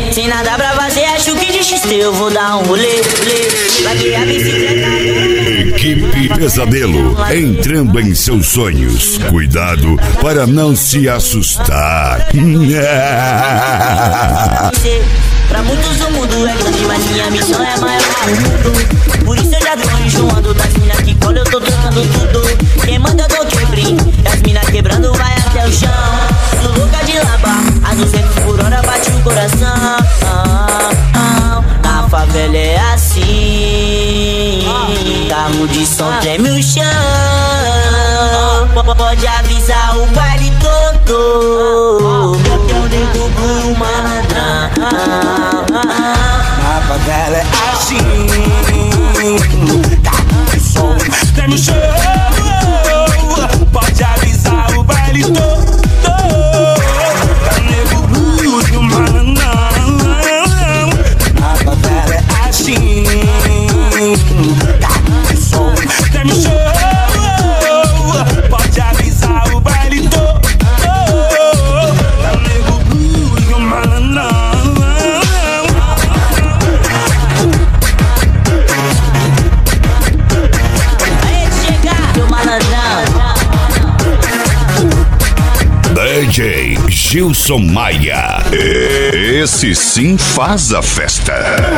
Sem nada pra fazer, acho que de XT eu vou dar um rolê. Larguei a bicicleta. Equipe Pesadelo, entrando em seus sonhos. Cuidado para não se assustar. Pra muitos o mundo é grande, mas minha missão é maior que o mundo. Por isso eu já tô enjoando das minas que colam, eu tô trocando tudo. Quem manda eu dou quebrim, e as minas quebrando vai até o chão. Sou louca de lamba, a 200 por hora bate o coração. Na favela é assim, carro de som treme o chão. Pode avisar o baile todo, que eu nego por malandrão. Na favela é assim, carro de som treme o chão. Pode avisar o baile todo, que eu nego por malandrão. Na favela é assim, carro de som treme o chão. Pode avisar o baile todo, que eu nego por malandrão. DJ Gilson Maia. Esse sim faz a festa.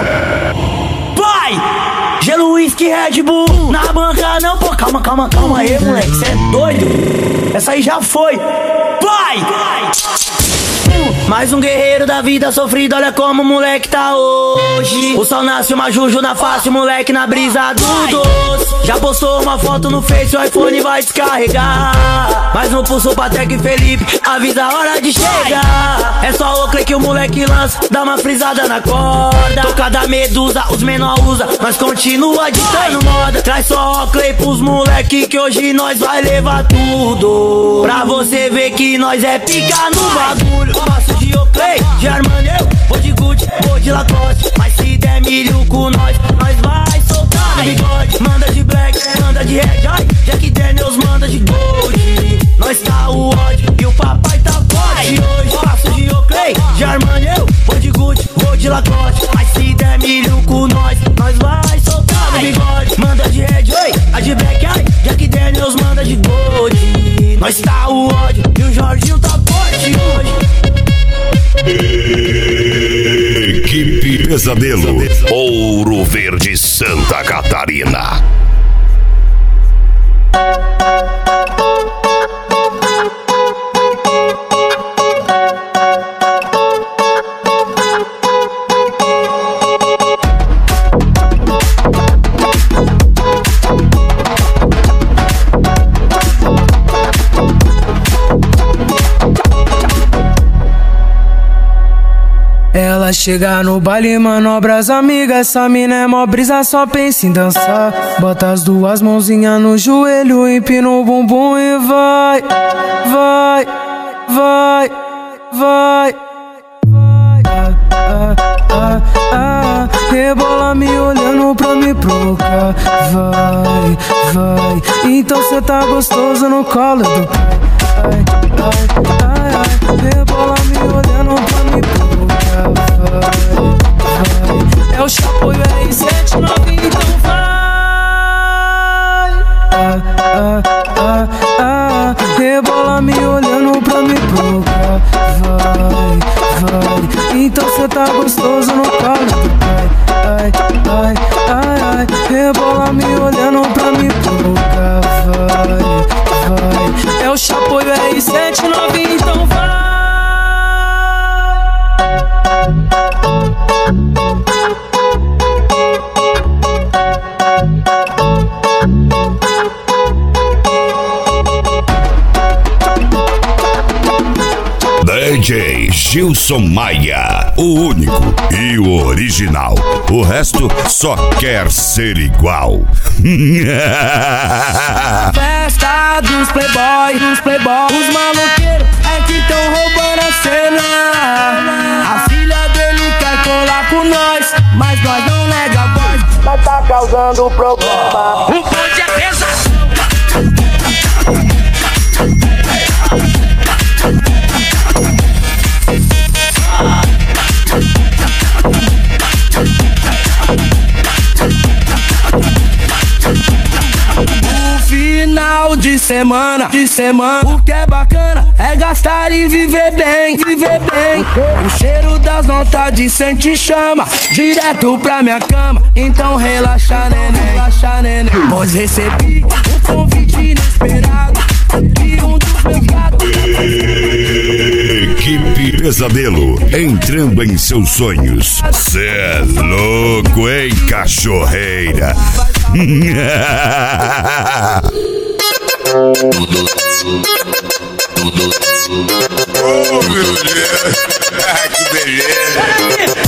Vai! Gelo, whisky, Red Bull. Na banca não, pô, calma aí, moleque, cê é doido. Essa aí já foi. Vai! Mais um guerreiro da vida sofrido, olha como o moleque tá hoje. O sol nasce uma juju na face, o moleque na brisa do doce. Já postou uma foto no Face, o iPhone vai descarregar. Mas no pulso Patek e Felipe, avisa a hora de chegar. É só o clique que o moleque lança, dá uma frisada na corda. Toca da Medusa, os menor usa, nós continua ditando moda. Traz só o clay pros moleque que hoje nós vai levar tudo. Pra você ver que nós é pica no bagulho. Passo de Oakley, de Armani, eu vou de Gucci, vou de Lacoste. Mas se der milho com nós vai soltar no bigode. Manda de black, manda de red, ai, Jack Daniels manda de gold. Nós tá o ódio e o papai tá forte hoje. Passo de Oakley, de Armani, eu vou de Gucci, vou de Lacoste. Mas se der milho com nós vai soltar no bigode. Manda de red, oi, a de black, ai, Jack Daniels manda de gold. Nós tá o ódio e o Jorginho tá forte hoje. Equipe Pesadelo, Ouro Verde, Santa Catarina. Ela chega no baile, manobra as amigas. Essa mina é mó brisa, só pensa em dançar. Bota as duas mãozinhas no joelho, empina o bumbum e vai, vai, vai, vai. Rebola me olhando pra me provocar. Vai, vai, então cê tá gostoso no colo do pai. Ai, ai, ai, ai. Rebola me olhando pra me provocar. Vai, vai. É o Chapo e o R79, então vai. Rebola me olhando pra me provocar. Vai, vai. Então cê tá gostoso no colo do pai. Ai, ai, ai, ai. Rebola me olhando pra me provocar. Vai, vai. É o Chapo e o R79, então vai. DJ Gilson Maia, o único e o original. O resto só quer ser igual. Festa dos playboy, os maloqueiros é que tão roubando a cena. A filha dele quer colar com nós, mas nós não nega a voz. Mas tá causando problema. O bonde é pesado. final de semana, o que é bacana é gastar e viver bem, O cheiro das vontades sente chama, direto pra minha cama. Então relaxa, neném, Pois recebi um convite inesperado de um dos meus gatos. Equipe Pesadelo, entrando em seus sonhos. Cê é louco, hein, cachorreira? Oh, meu Deus! Que beleza!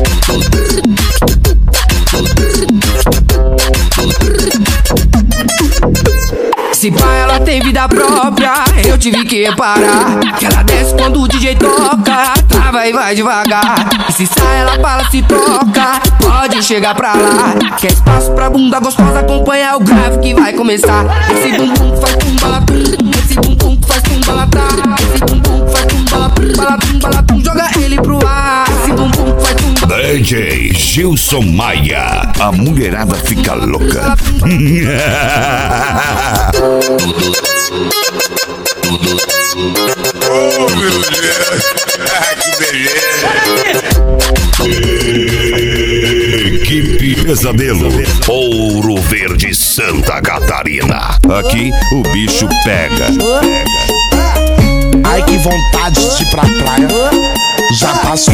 Se pá, ela tem vida própria, eu tive que reparar que ela desce quando o DJ toca, trava e vai devagar. E se sai, ela fala, se toca, pode chegar pra lá. Quer espaço pra bunda gostosa, acompanha o grave que vai começar. Esse bumbum faz tum-balatum, esse bumbum faz tum-balatá, esse bumbum faz tum-balatum, balatum, balatum, joga ele pro ar. Esse bumbum faz tum-balatum. DJ Gilson Maia, a mulherada fica louca. Oh, meu Deus! Que beleza! Equipe Pesadelo, Ouro Verde, Santa Catarina. Aqui o bicho pega. Ai, que vontade de ir pra praia. Já passou.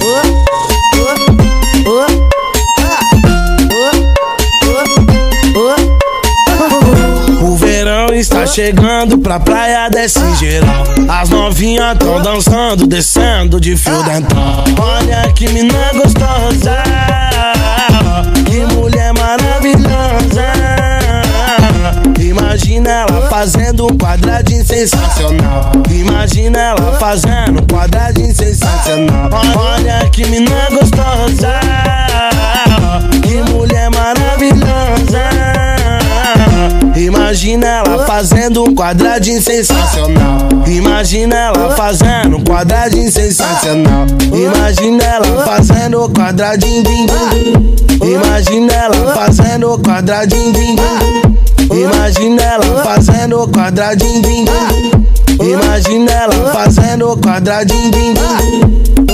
O verão está chegando, pra praia desce geral. As novinhas tão dançando, descendo de fio dental. Olha que mina gostosa, que mulher maravilhosa. Imagina ela fazendo um quadradinho sensacional. Imagina ela fazendo um quadradinho sensacional. Olha que mina gostosa, que mulher maravilhosa. Imagina ela fazendo um quadradinho sensacional. Imagina ela fazendo um quadradinho sensacional. Imagina ela fazendo um quadradinho, din, din. Imagina ela fazendo um quadradinho, din, din. Imagina ela fazendo um quadradinho, din, din. Imagina ela fazendo um quadradinho, din, din.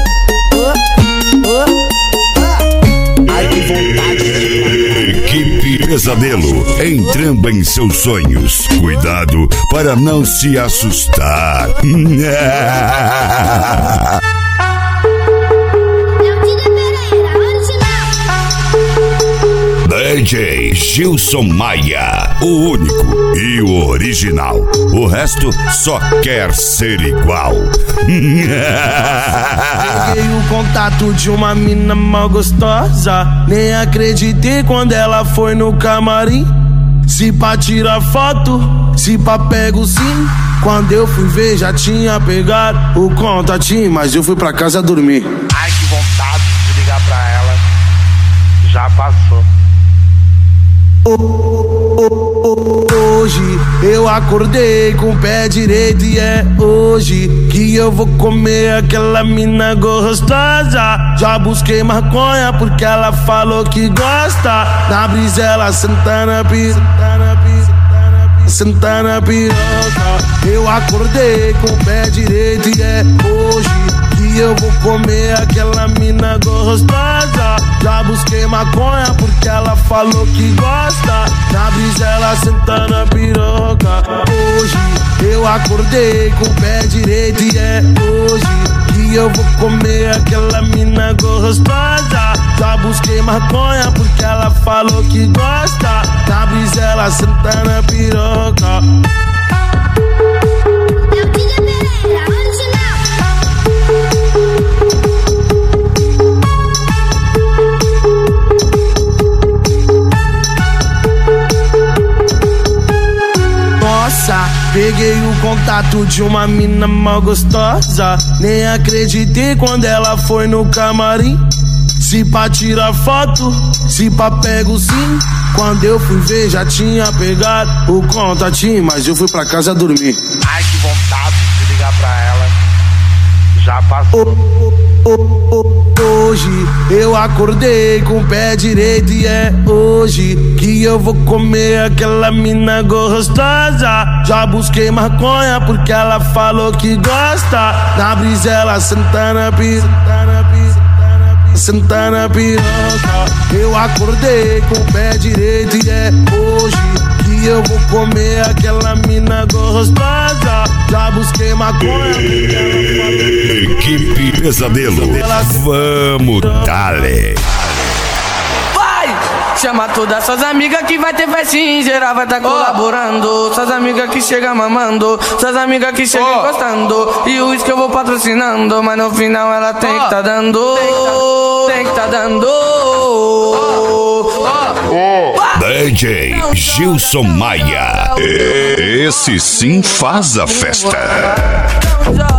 Ai, que vontade. Equipe Pesadelo, entrando em seus sonhos. Cuidado para não se assustar. DJ Gilson Maia, o único e o original. O resto só quer ser igual. Peguei o contato de uma mina mal gostosa. Nem acreditei quando ela foi no camarim. Se pá tira foto, se pá pego sim. Quando eu fui ver já tinha pegado o contatinho, mas eu fui pra casa dormir. Ai, que vontade de ligar pra ela. Já passou. Hoje eu acordei com o pé direito e é hoje que eu vou comer aquela mina gostosa. Já busquei maconha porque ela falou que gosta. Na brisa ela senta na piroca. Eu acordei com o pé direito e é hoje que eu vou comer aquela mina gostosa. Já busquei maconha porque ela falou que gosta. Na brisa ela senta na piroca. Hoje eu acordei com o pé direito e é hoje que eu vou comer aquela mina gostosa. Já busquei maconha porque ela falou que gosta. Na brisa ela senta na piroca. Nossa, peguei o contato de uma mina mal gostosa. Nem acreditei quando ela foi no camarim. Se pá tira foto, se pá pego sim. Quando eu fui ver já tinha pegado o contatinho, mas eu fui pra casa dormir. Ai, que vontade de ligar pra ela. já passou. Hoje eu acordei com o pé direito e é hoje que eu vou comer aquela mina gostosa. Já busquei maconha porque ela falou que gosta. Na brisa ela senta na piroca, senta na piroca. Eu acordei com o pé direito e é hoje que eu vou comer aquela mina gostosa. Já busquei maconha porque ela falou. Equipe Pesadelo, vamos dale. Vai! Chama todas suas amigas que vai ter festinha, em geral vai tá colaborando. Suas amigas que chegam mamando, suas amigas que chegam gostando. E o uísque eu vou patrocinando, mas no final ela tem que tá dando. Tem que tá dando. DJ Gilson Maia. Esse sim faz a festa. Já